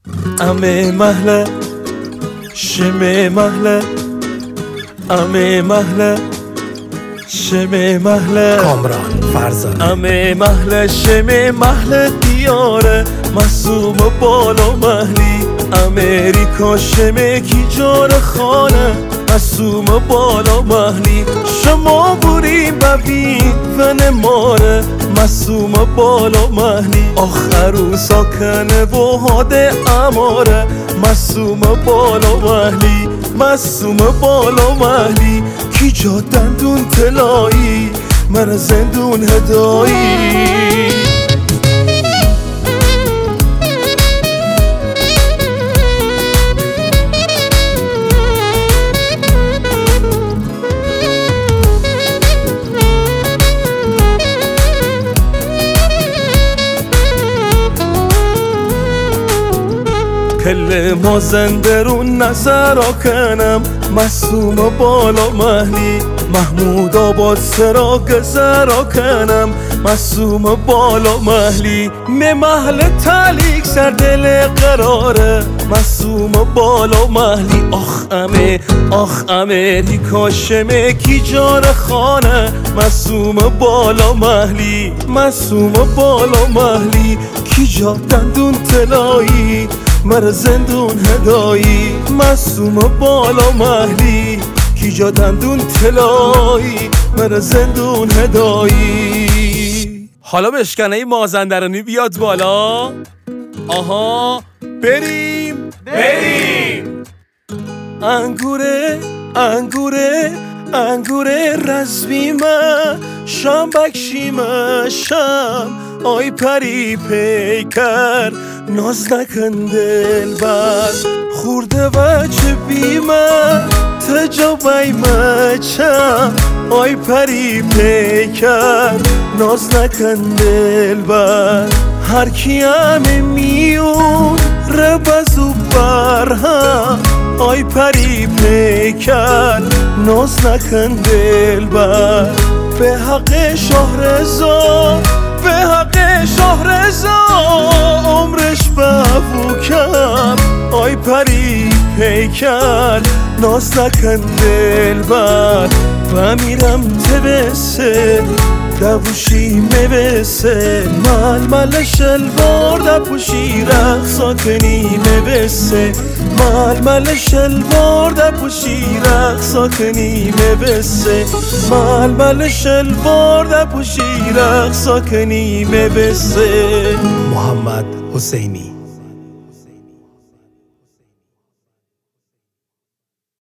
امه محله شمه محله امه محله شمه محله کامران فرزانه امه محله شمه محله دیاره معصوم بالا محلی امریکا شمه کی جار خانه معصوم بالا محلی شما بوریم ببین ون ماره معصوم بالا محلی آخرو ساکنه و هاده اماره معصوم بالا محلی معصوم بالا محلی کی جا دندون طلایی من زندون هدایی کل مازندرون نظر کنم معصوم بالا محلی محمود آباد سرا گذرا کنم معصوم بالا محلی محل تعلیق سر دل قراره معصوم بالا محلی آخ امریکا شمه کی جار خانه معصوم بالا محلی معصوم بالا محلی کی جا دندون طلایی مر زندون هدایی معصوم بالا محلی کی جا دندون طلایی مر زندون هدایی. حالا بشکنه مازندرانی بیاد بالا. آها بریم انگوره رزبیمه شام بکشیمه شام آی پری پیکر ناز نکن دل بر خورده و چه بیمه تجابیمه چم آی پری پیکر ناز نکن دل بر هر کیم میون ربزو برهم آی پری پیکر ناز نکن دل بر به حق شهرزاد به حق شهرزاد عمرش بفو کم آی پری پیکر ناز نکن دل بر و میرم تبسه دبوشی میبسه ململ شلوار دبوشی رقصا کنی میبسه ململ شلوار دبوشی رقصا کنی میبسه ململ شلوار دبوشی رقصا کنی میبسه. محمد حسینی